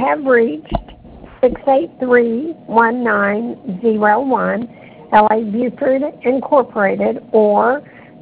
have reached 683-1901, LA Buford Incorporated, or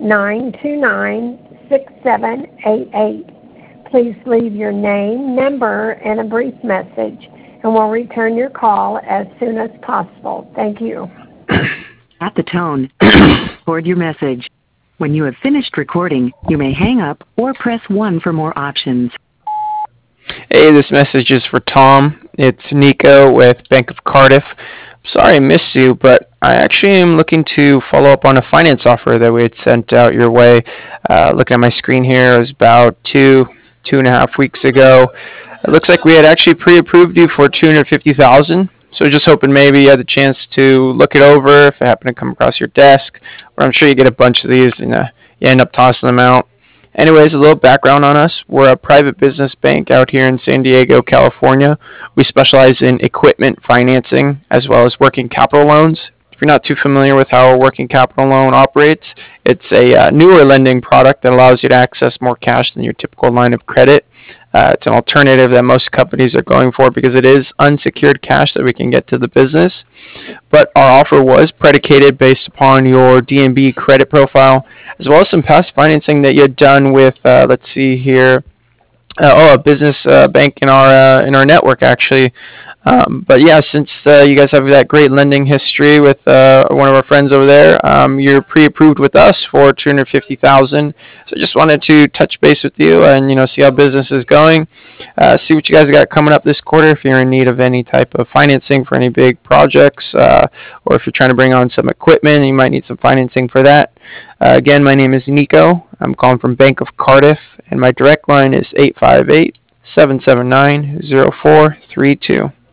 929-6788. Please leave your name, number, and a brief message, and we'll return your call as soon as possible. Thank you. At the tone, record your message. When you have finished recording, you may hang up or press 1 for more options. Hey, this message is for Tom. It's Nico with Bank of Cardiff. Sorry I missed you, but I actually am looking to follow up on a finance offer that we had sent out your way. Looking at my screen here, it was about two and a half weeks ago. It looks like we had actually pre-approved you for $250,000. So just hoping maybe you had the chance to look it over if it happened to come across your desk. Or I'm sure you get a bunch of these and you end up tossing them out. Anyways, a little background on us. We're a private business bank out here in San Diego, California. We specialize in equipment financing as well as working capital loans. If you're not too familiar with how a working capital loan operates, it's a newer lending product that allows you to access more cash than your typical line of credit. It's an alternative that most companies are going for because it is unsecured cash that we can get to the business. But our offer was predicated based upon your DNB credit profile, as well as some past financing that you had done with, let's see here, a business bank in our network actually. But yeah, since you guys have that great lending history with one of our friends over there, you're pre-approved with us for $250,000. So just wanted to touch base with you and see how business is going, see what you guys got coming up this quarter. If you're in need of any type of financing for any big projects, or if you're trying to bring on some equipment and you might need some financing for that. Again, my name is Nico. I'm calling from Bank of Cardiff, and my direct line is 858-779-0432.